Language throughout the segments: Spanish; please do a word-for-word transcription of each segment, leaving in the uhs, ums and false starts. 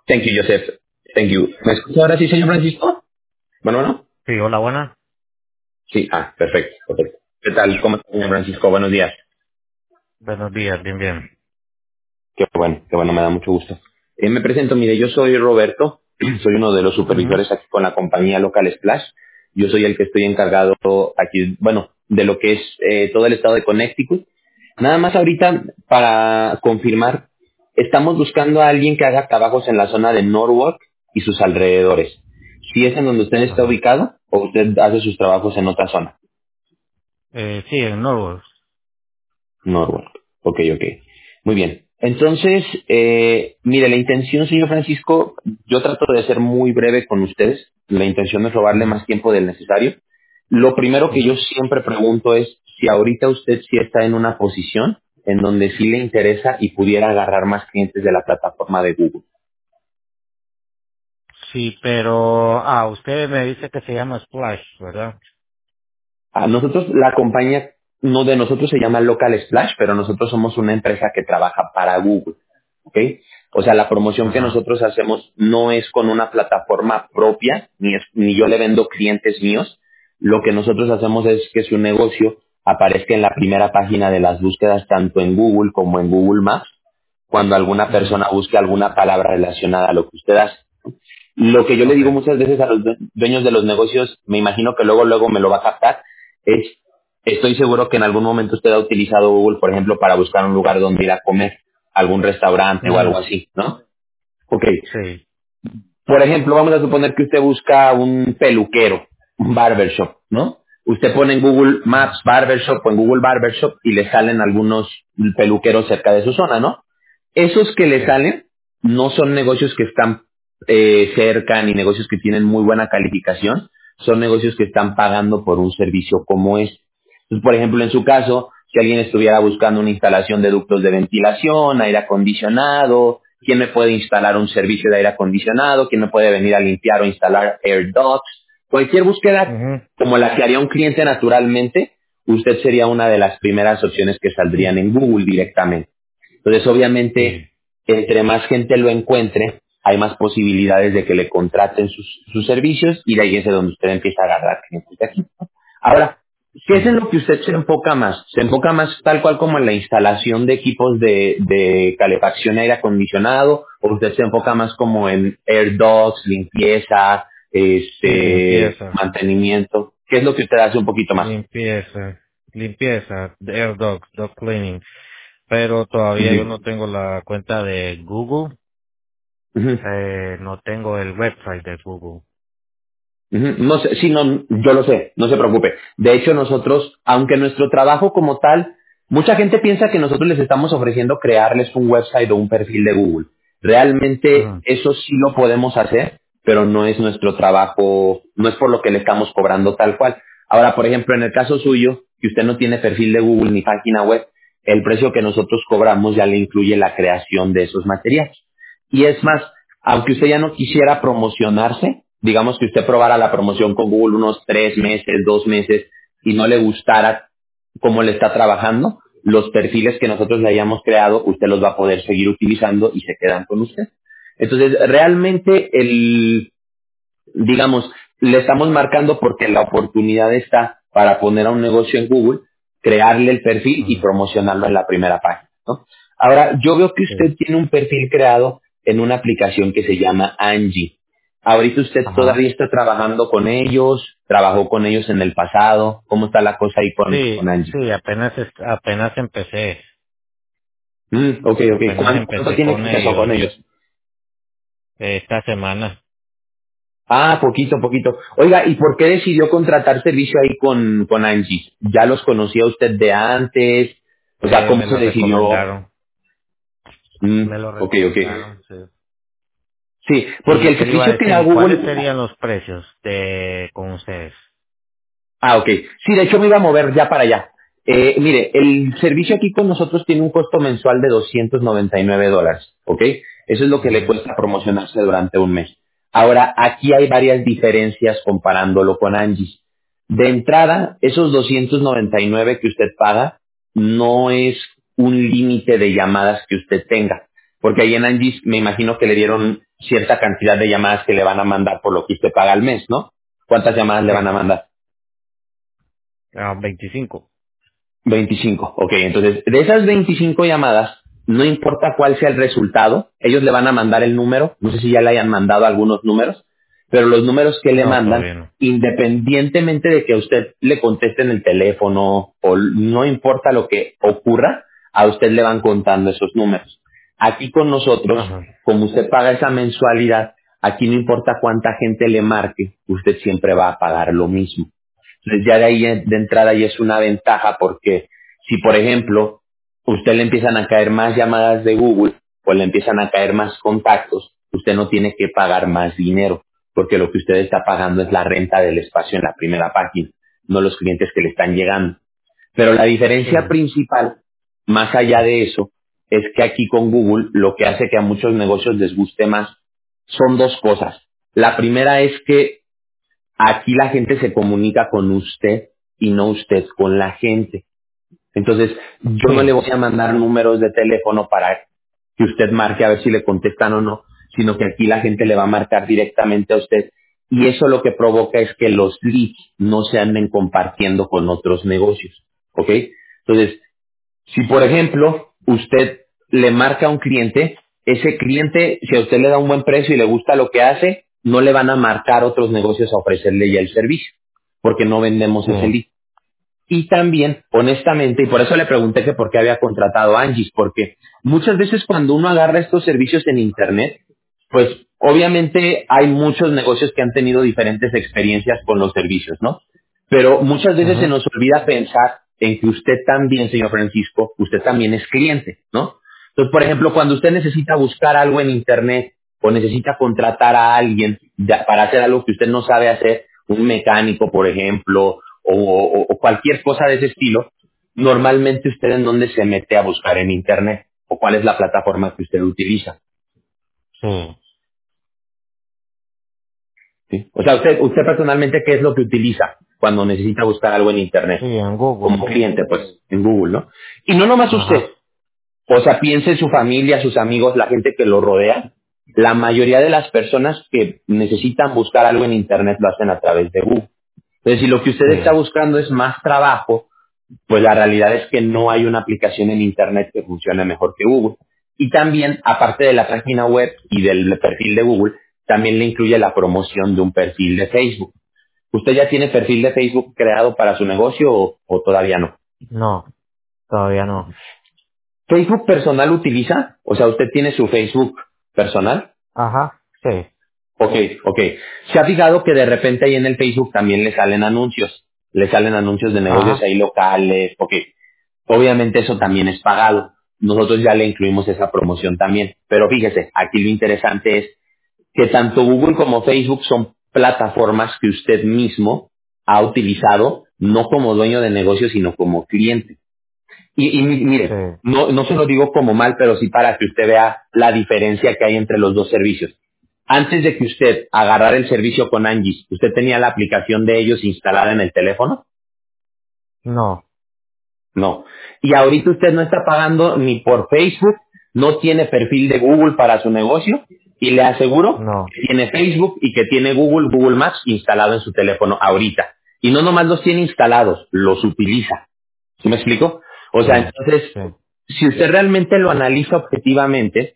Thank you, Joseph. Thank you. ¿Me escucha ahora sí, señor Francisco? Bueno, bueno. Sí, hola, buena. Sí, ah, perfecto, perfecto. ¿Qué tal? ¿Cómo está, señor Francisco? Buenos días. Buenos días, bien, bien. Qué bueno, qué bueno, me da mucho gusto. Eh, me presento, mire, yo soy Roberto, soy uno de los Ujú. supervisores aquí con la compañía Local Splash. Yo soy el que estoy encargado aquí, bueno, de lo que es eh, todo el estado de Connecticut. Nada más ahorita, para confirmar, estamos buscando a alguien que haga trabajos en la zona de Norwalk y sus alrededores. Si es en donde usted está Ajá. ubicado o usted hace sus trabajos en otra zona. Eh, sí, en Norwood. Norwalk. Ok, ok. Muy bien. Entonces, eh, mire, la intención, señor Francisco, yo trato de ser muy breve con ustedes. La intención no es robarle Ujú, más tiempo del necesario. Lo primero que yo ujú. siempre pregunto es si ahorita usted sí está en una posición en donde sí le interesa y pudiera agarrar más clientes de la plataforma de Google. Sí, pero, ah, usted me dice que se llama Splash, ¿verdad? A nosotros, la compañía, no de nosotros se llama Local Splash, pero nosotros somos una empresa que trabaja para Google. ¿Ok? O sea, la promoción que Ajá. nosotros hacemos no es con una plataforma propia, ni, es- ni yo le vendo clientes míos. Lo que nosotros hacemos es que su negocio aparezca en la primera página de las búsquedas, tanto en Google como en Google Maps, cuando alguna Ujú. persona busque alguna palabra relacionada a lo que usted hace. Lo que yo le digo Okay. muchas veces a los due- dueños de los negocios, me imagino que luego, luego me lo va a captar, es, estoy seguro que en algún momento usted ha utilizado Google, por ejemplo, para buscar un lugar donde ir a comer, algún restaurante o algo Ujú. así, ¿no? Ok. Sí. Por ejemplo, vamos a suponer que usted busca un peluquero, un barbershop, ¿no? Usted pone en Google Ujú. Maps barbershop o en Google barbershop y le salen algunos peluqueros cerca de su zona, ¿no? Esos que le Sí. salen no son negocios que están eh, cerca ni negocios que tienen muy buena calificación, son negocios que están pagando por un servicio como este. Entonces, por ejemplo, en su caso, si alguien estuviera buscando una instalación de ductos de ventilación, aire acondicionado, ¿quién me puede instalar un servicio de aire acondicionado? ¿Quién me puede venir a limpiar o instalar air ducts? Cualquier búsqueda Ujú. como la que haría un cliente naturalmente, usted sería una de las primeras opciones que saldrían en Google directamente. Entonces, obviamente, Sí. entre más gente lo encuentre, hay más posibilidades de que le contraten sus, sus servicios y de ahí es de donde usted empieza a agarrar clientes de aquí. Ahora, ¿qué es en Sí. lo que usted se enfoca más? ¿Se enfoca más tal cual como en la instalación de equipos de, de calefacción y aire acondicionado? ¿O usted se enfoca más como en air dogs, limpieza, Sí, este, limpieza. mantenimiento? ¿Qué es lo que usted hace un poquito más? Limpieza. Limpieza. de Air Dogs, Dog Cleaning. Pero todavía yo no Ujú, tengo la cuenta de Google. ujú. Eh, no tengo el website de Google. Ujú. No sé, sí, no, yo lo sé, no se preocupe. De hecho, nosotros, aunque nuestro trabajo como tal, mucha gente piensa que nosotros les estamos ofreciendo crearles un website o un perfil de Google. Realmente Ujú. eso sí lo podemos hacer, pero no es nuestro trabajo, no es por lo que le estamos cobrando tal cual. Ahora, por ejemplo, en el caso suyo, que usted no tiene perfil de Google ni página web, el precio que nosotros cobramos ya le incluye la creación de esos materiales. Y es más, aunque usted ya no quisiera promocionarse, digamos que usted probara la promoción con Google unos tres meses, dos meses y no le gustara cómo le está trabajando, los perfiles que nosotros le hayamos creado, usted los va a poder seguir utilizando y se quedan con usted. Entonces, realmente el, digamos, le estamos marcando porque la oportunidad está para poner a un negocio en Google, crearle el perfil y Ujú. promocionarlo en la primera página, ¿no? Ahora, yo veo que Sí. usted tiene un perfil creado en una aplicación que se llama Angie. Ahorita usted Ajá. todavía está trabajando con ellos, trabajó con ellos en el pasado. ¿Cómo está la cosa ahí con, Sí, con Angie? sí, apenas est- apenas empecé, Mm, ok, ok. apenas ¿Cuánto, cuánto empecé tiene que con empezó con ellos ellos? eh, esta semana. Ah, poquito, poquito. Oiga, ¿y por qué decidió contratar servicio ahí con, con Angie? ¿Ya los conocía usted de antes? O sea, Eh, ¿cómo me se lo decidió? recomendaron, Mm, me lo ok, ok. recomendaron, sí. Sí, porque ¿Y el qué le iba a servicio que da decir? ¿Cuáles Google... serían los precios de con ustedes? Ah, ok. Sí, de hecho me iba a mover ya para allá. Eh, mire, el servicio aquí con nosotros tiene un costo mensual de doscientos noventa y nueve dólares, ¿ok? Eso es lo que le Ujú, cuesta promocionarse durante un mes. Ahora, aquí hay varias diferencias comparándolo con Angie. De entrada, esos doscientos noventa y nueve que usted paga no es un límite de llamadas que usted tenga, porque ahí en Angie me imagino que le dieron cierta cantidad de llamadas que le van a mandar por lo que usted paga al mes, ¿no? ¿Cuántas llamadas le Sí. van a mandar? Ah, veinticinco. veinticinco. Ok, entonces, de esas veinticinco llamadas, no importa cuál sea el resultado, ellos le van a mandar el número, no sé si ya le hayan mandado algunos números, pero los números que le No, mandan, todavía no. independientemente de que a usted le conteste en el teléfono o no importa lo que ocurra, a usted le van contando esos números. Aquí con nosotros, Ajá. como usted paga esa mensualidad, aquí no importa cuánta gente le marque, usted siempre va a pagar lo mismo. Entonces ya de ahí de entrada ya es una ventaja porque si por ejemplo usted le empiezan a caer más llamadas de Google o le empiezan a caer más contactos, usted no tiene que pagar más dinero porque lo que usted está pagando es la renta del espacio en la primera página, no los clientes que le están llegando. Pero la diferencia Sí. principal, más allá de eso, es que aquí con Google lo que hace que a muchos negocios les guste más son dos cosas. La primera es que aquí la gente se comunica con usted y no usted con la gente. Entonces, yo no le Sí. voy a mandar números de teléfono para que usted marque a ver si le contestan o no, sino que aquí la gente le va a marcar directamente a usted. Y eso lo que provoca es que los leads no se anden compartiendo con otros negocios. ¿Ok? Entonces, si por ejemplo usted le marca a un cliente, ese cliente, si a usted le da un buen precio y le gusta lo que hace, no le van a marcar otros negocios a ofrecerle ya el servicio, porque no vendemos Sí. ese lead. Y también, honestamente, y por eso le pregunté que por qué había contratado a Angie's, porque muchas veces cuando uno agarra estos servicios en Internet, pues obviamente hay muchos negocios que han tenido diferentes experiencias con los servicios, ¿no? Pero muchas veces se Ajá. nos olvida pensar en que usted también, señor Francisco, usted también es cliente, ¿no? Entonces, por ejemplo, cuando usted necesita buscar algo en Internet o necesita contratar a alguien ya- para hacer algo que usted no sabe hacer, un mecánico, por ejemplo, o, o- o cualquier cosa de ese estilo, normalmente usted en dónde se mete a buscar en Internet o cuál es la plataforma que usted utiliza. Sí. ¿Sí? O sea, usted, usted personalmente, ¿qué es lo que utiliza cuando necesita buscar algo en Sí, Internet? en Google. Como cliente, pues, en Google, ¿no? Y no nomás usted. Ajá. O sea, piense en su familia, sus amigos, la gente que lo rodea. La mayoría de las personas que necesitan buscar algo en Internet lo hacen a través de Google. Entonces, si lo que usted está Sí. buscando es más trabajo, pues la realidad es que no hay una aplicación en Internet que funcione mejor que Google. Y también, aparte de la página web y del perfil de Google, también le incluye la promoción de un perfil de Facebook. ¿Usted ya tiene perfil de Facebook creado para su negocio o, o todavía no? No, todavía no. ¿Facebook personal utiliza? O sea, ¿usted tiene su Facebook personal? Ajá. Sí. Ok, ok. ¿Se ha fijado que de repente ahí en el Facebook también le salen anuncios? Le salen anuncios de negocios Ajá. ahí locales, ok. Obviamente eso también es pagado. Nosotros ya le incluimos esa promoción también. Pero fíjese, aquí lo interesante es que tanto Google como Facebook son plataformas que usted mismo ha utilizado, no como dueño de negocio, sino como cliente. Y, y mi- mire, Sí. no, no se lo digo como mal, pero sí para que usted vea la diferencia que hay entre los dos servicios. Antes de que usted agarrara el servicio con Angie, ¿usted tenía la aplicación de ellos instalada en el teléfono? No. No. Y ahorita usted no está pagando ni por Facebook, no tiene perfil de Google para su negocio y le aseguro No. que tiene Facebook y que tiene Google, Google Maps instalado en su teléfono ahorita. Y no nomás los tiene instalados, los utiliza. ¿Sí me explico? O Sí. sea, entonces, Sí. si usted realmente lo analiza objetivamente,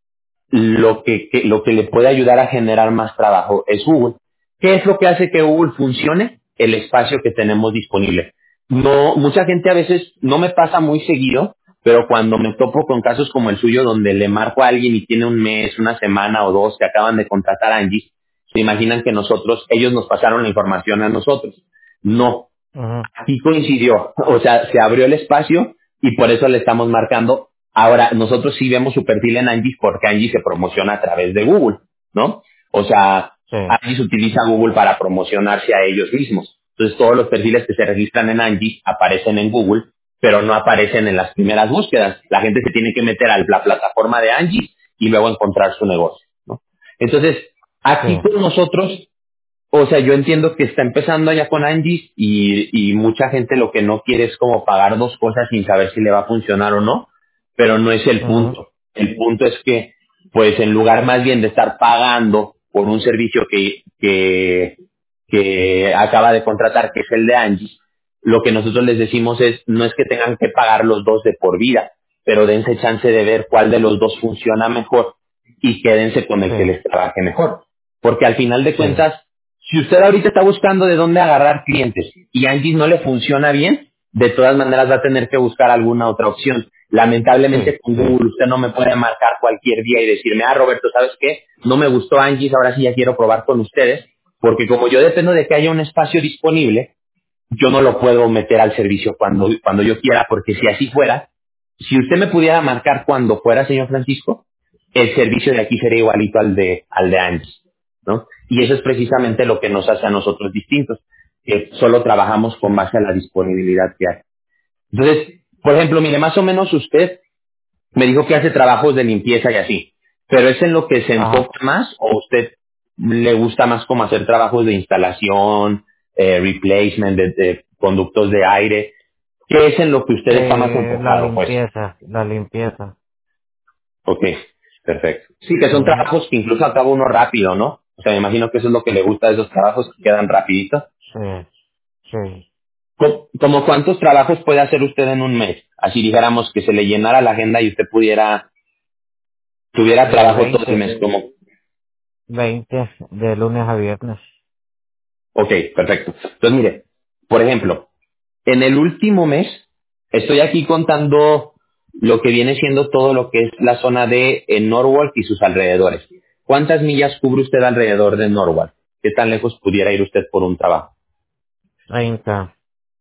lo que, que- lo que le puede ayudar a generar más trabajo es Google. ¿Qué es lo que hace que Google funcione? El espacio que tenemos disponible. No, mucha gente a veces no me pasa muy seguido, pero cuando me topo con casos como el suyo, donde le marco a alguien y tiene un mes, una semana o dos que acaban de contratar a Angie, se imaginan que nosotros, ellos nos pasaron la información a nosotros. No, Ajá. aquí coincidió, o sea, se abrió el espacio y por eso le estamos marcando. Ahora, nosotros sí vemos su perfil en Angie porque Angie se promociona a través de Google, ¿no? O sea, Sí. Angie utiliza Google para promocionarse a ellos mismos. Entonces, todos los perfiles que se registran en Angie aparecen en Google, pero no aparecen en las primeras búsquedas. La gente se tiene que meter a la plataforma de Angie y luego encontrar su negocio, ¿no? Entonces, aquí Sí. con nosotros o sea, yo entiendo que está empezando ya con Angie y, y mucha gente lo que no quiere es como pagar dos cosas sin saber si le va a funcionar o no, pero no es el Ajá. punto. El punto es que pues en lugar más bien de estar pagando por un servicio que, que, que acaba de contratar, que es el de Angie, lo que nosotros les decimos es, no es que tengan que pagar los dos de por vida, pero dense chance de ver cuál de los dos funciona mejor y quédense con el que sí, les trabaje mejor. Porque al final de sí, cuentas, si usted ahorita está buscando de dónde agarrar clientes y Angie no le funciona bien, de todas maneras va a tener que buscar alguna otra opción. sí, Lamentablemente con sí, Google usted no me puede marcar cualquier día y decirme, ah, Roberto, ¿sabes qué? No me gustó Angie, ahora sí ya quiero probar con ustedes, porque como yo dependo de que haya un espacio disponible, yo no lo puedo meter al servicio cuando, cuando yo quiera, porque si así fuera, si usted me pudiera marcar cuando fuera, señor Francisco, el servicio de aquí sería igualito al de, al de antes, ¿no? Y eso es precisamente lo que nos hace a nosotros distintos, que solo trabajamos con base a la disponibilidad que hay. Entonces, por ejemplo, mire, más o menos usted me dijo que hace trabajos de limpieza y así, pero ¿es en lo que se ajá. enfoca más o usted le gusta más como hacer trabajos de instalación, eh, replacement de, de conductos de aire? ¿Qué es en lo que usted está más Eh, la enfocado, pues? limpieza, la limpieza. Ok, perfecto. Sí, que son Ujú. trabajos que incluso acaba uno rápido, ¿no? O sea, me imagino que eso es lo que le gusta de esos trabajos que quedan rapidito. Sí, sí. Co- ¿Como cuántos trabajos puede hacer usted en un mes? Así dijéramos que se le llenara la agenda y usted pudiera, tuviera Eh, trabajo todo el veinte, mes, como, veinte de lunes a viernes. ok, perfecto. Entonces, mire, por ejemplo, en el último mes, estoy aquí contando lo que viene siendo todo lo que es la zona de eh, Norwalk y sus alrededores. ¿Cuántas millas cubre usted alrededor de Norwalk? ¿Qué tan lejos pudiera ir usted por un trabajo? Treinta.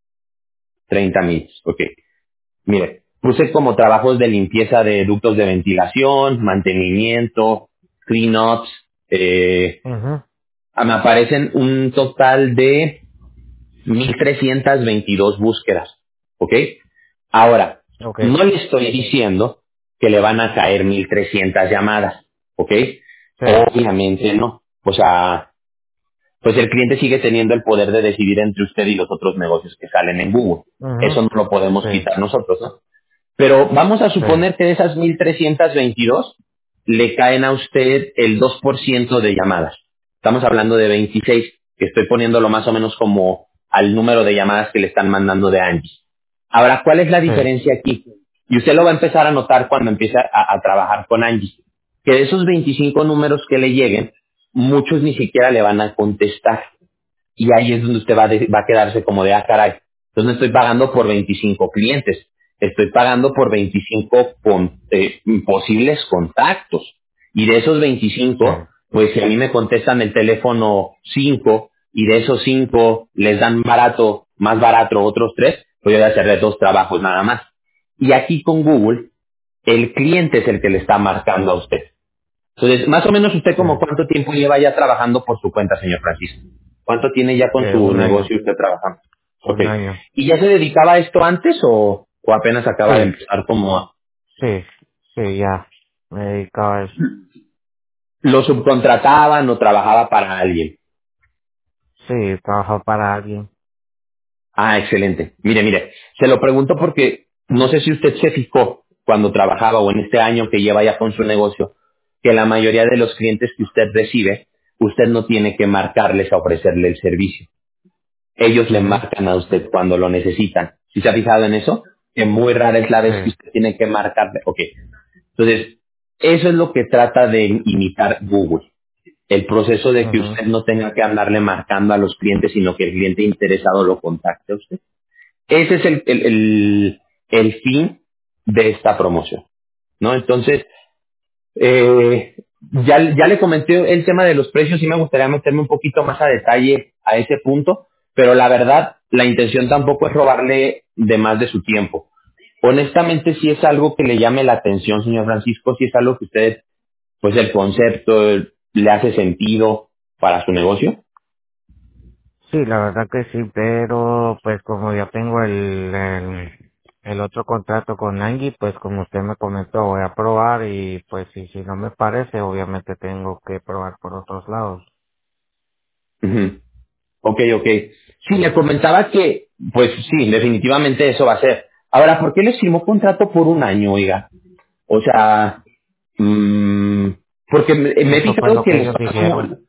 Treinta millas, ok. Mire, puse como trabajos de limpieza de ductos de ventilación, mantenimiento, clean-ups, eh, Ujú. ah, me aparecen un total de mil trescientas veintidós búsquedas, ¿ok? Ahora, Ok. no le estoy diciendo que le van a caer mil trescientas llamadas, ¿ok? Sí. Obviamente no. O sea, pues el cliente sigue teniendo el poder de decidir entre usted y los otros negocios que salen en Google. Ujú. Eso no lo podemos Sí, quitar nosotros, ¿no? Pero vamos a sí, suponer que de esas mil trescientas veintidós le caen a usted el dos por ciento de llamadas. Estamos hablando de veintiséis, que estoy poniéndolo más o menos como al número de llamadas que le están mandando de Angie. Ahora, ¿cuál es la sí, diferencia aquí? Y usted lo va a empezar a notar cuando empiece a, a trabajar con Angie. Que de esos veinticinco números que le lleguen, muchos ni siquiera le van a contestar. Y ahí es donde usted va, de- va a quedarse como de, ah, caray. Entonces no estoy pagando por veinticinco clientes, estoy pagando por veinticinco con- eh, posibles contactos. Y de esos sí, veinticinco, pues si a mí me contestan el teléfono cinco y de esos cinco les dan barato, más barato otros tres, pues yo voy a hacerle dos trabajos nada más. Y aquí con Google, el cliente es el que le está marcando a usted. Entonces, más o menos usted sí. como cuánto tiempo lleva ya trabajando por su cuenta, señor Francisco. ¿Cuánto tiene ya con Eh, su un año, negocio usted trabajando? Ok. un año. ¿Y ya se dedicaba a esto antes o, o apenas acaba de Sí, empezar como a- sí, sí, ya. Me dedicaba a eso. lo subcontrataban o trabajaba para alguien? Sí, trabajo para alguien. Ah, excelente. Mire, mire, se lo pregunto porque no sé si usted se fijó cuando trabajaba o en este año que lleva ya con su negocio, que la mayoría de los clientes que usted recibe, usted no tiene que marcarles a ofrecerle el servicio. Ellos le Ujú. marcan a usted cuando lo necesitan. ¿Sí se ha fijado en eso? Que muy rara es la Sí. vez que usted tiene que marcarle. Ok. Entonces, eso es lo que trata de imitar Google. El proceso de que Ujú. usted no tenga que andarle marcando a los clientes, sino que el cliente interesado lo contacte a usted. Ese es el, el, el, el fin de esta promoción, ¿no? Entonces, eh, ya, ya le comenté el tema de los precios y me gustaría meterme un poquito más a detalle a ese punto, pero la verdad, la intención tampoco es robarle de más de su tiempo. Honestamente, si es algo que le llame la atención, señor Francisco, si es algo que usted, pues el concepto eh, le hace sentido para su negocio. Sí, la verdad que sí, pero pues como ya tengo el, el, el otro contrato con Angie, pues como usted me comentó, voy a probar y pues si, si no me parece, obviamente tengo que probar por otros lados. Ujú. Ok, ok. Sí, Sí. le comentaba que, pues sí, definitivamente eso va a ser. Ahora, ¿por qué les firmó contrato por un año, oiga? O sea, mm, Porque me, me he Eso fue fijado lo que que les ellos pasa mu- dijeron.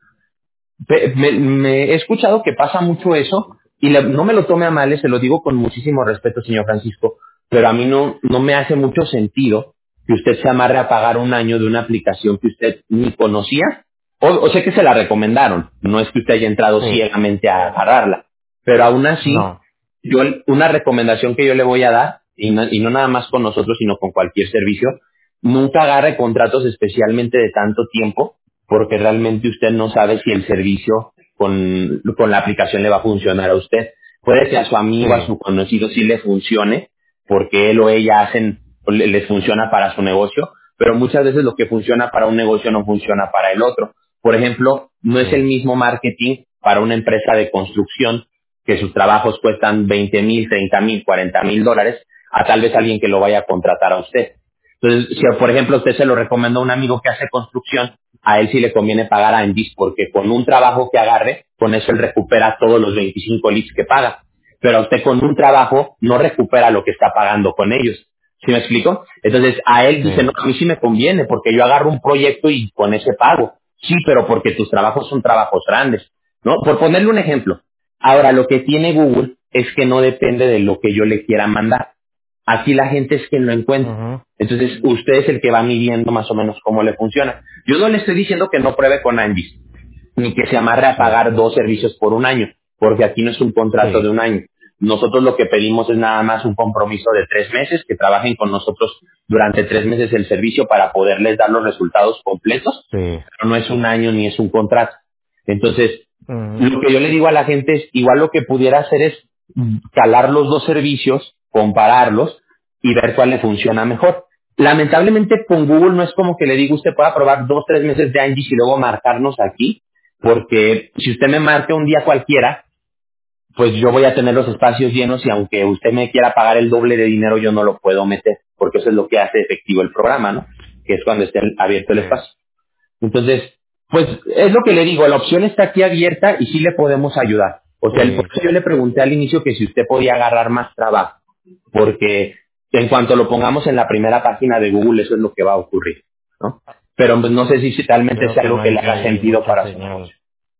Pe- Me, me he escuchado que pasa mucho eso y le- no me lo tome a mal, eh, se lo digo con muchísimo respeto, señor Francisco, pero a mí no, no me hace mucho sentido que usted se amarre a pagar un año de una aplicación que usted ni conocía, o, o sé que se la recomendaron, no es que usted haya entrado Sí. ciegamente a agarrarla, pero aún así, No. yo una recomendación que yo le voy a dar, y no, y no nada más con nosotros, sino con cualquier servicio, nunca agarre contratos especialmente de tanto tiempo porque realmente usted no sabe si el servicio con, con la aplicación le va a funcionar a usted. Puede que a su amigo, a Sí. su conocido sí le funcione, porque él o ella hacen, o le- les funciona para su negocio, pero muchas veces lo que funciona para un negocio no funciona para el otro. Por ejemplo, no es el Sí. mismo marketing para una empresa de construcción que sus trabajos cuestan veinte mil, treinta mil, cuarenta mil dólares, a tal vez alguien que lo vaya a contratar a usted. Entonces, si por ejemplo usted se lo recomendó a un amigo que hace construcción, a él sí le conviene pagar a Endis porque con un trabajo que agarre, con eso él recupera todos los veinticinco leads que paga. Pero a usted con un trabajo no recupera lo que está pagando con ellos. ¿Sí me explico? Entonces a él dice, no, Sí. a mí sí me conviene porque yo agarro un proyecto y con ese pago. Sí, pero porque tus trabajos son trabajos grandes. ¿No? Por ponerle un ejemplo. Ahora, lo que tiene Google es que no depende de lo que yo le quiera mandar. Aquí la gente es quien lo encuentra. Ujú. Entonces, usted es el que va midiendo más o menos cómo le funciona. Yo no le estoy diciendo que no pruebe con Angie's, ni que se amarre a Sí. pagar dos servicios por un año, porque aquí no es un contrato de Sí. un año. Nosotros lo que pedimos es nada más un compromiso de tres meses, que trabajen con nosotros durante tres meses el servicio para poderles dar los resultados completos, Sí. pero no es un año ni es un contrato. Entonces, Ujú. lo que yo le digo a la gente es, igual lo que pudiera hacer es calar los dos servicios, compararlos y ver cuál le funciona mejor. Lamentablemente con Google no es como que le digo usted pueda probar dos, tres meses de Angie y luego marcarnos aquí, porque si usted me marca un día cualquiera, pues yo voy a tener los espacios llenos y aunque usted me quiera pagar el doble de dinero, yo no lo puedo meter, porque eso es lo que hace efectivo el programa, ¿no? Que es cuando esté abierto el Sí. espacio. Entonces, pues es lo que le digo, la opción está aquí abierta y sí le podemos ayudar. O sea, el- por Sí. eso yo le pregunté al inicio que si usted podía agarrar más trabajo, porque en cuanto lo pongamos en la primera página de Google, eso es lo que va a ocurrir, ¿no? Pero pues, no sé si, si realmente Creo sea que no algo que hay le haga ahí sentido mucha para su señal. negocio.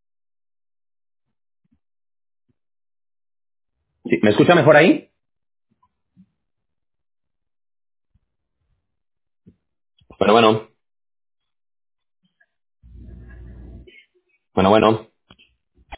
¿Sí? ¿Me escucha mejor ahí? Bueno, bueno, bueno, bueno.